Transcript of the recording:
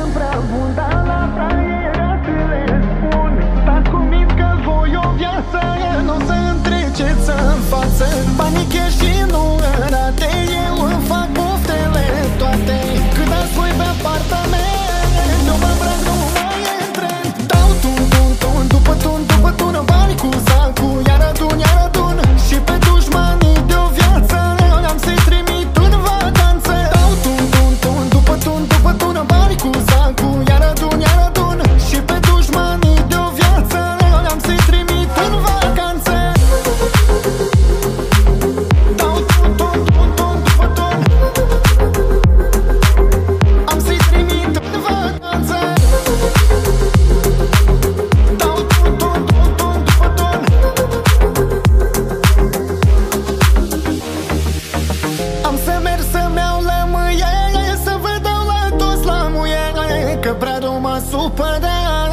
sunt prea bun, dar la fraierat le spun: stați cu minți că voi o viață nu o să întreceți în față. Banii chiar și nu arate, eu îmi fac poftele toate. Cât dați voi pe apartament, eu mă îmbrac, nu mai e trend. Dau tun, tun, tun, după tun, după tună, bani cu sacul, iar adun, iar adun. Și pe dușmanii de o viață am să-i trimit în vacanță. Dau tun, tun, tun, după tun, după tună, bani cu sacul, iar adun, iar adun. Și pe dușmanii de o viață am să-i trimit în vacanță. Dau tun, tun, tun, tun, după tun, am să-i trimit în vacanță. Dau tun, tun, tun, tun, după tun, am să merg să-mi iau lămâie, să vă dau la toți la muie, că prea nu mă supăra.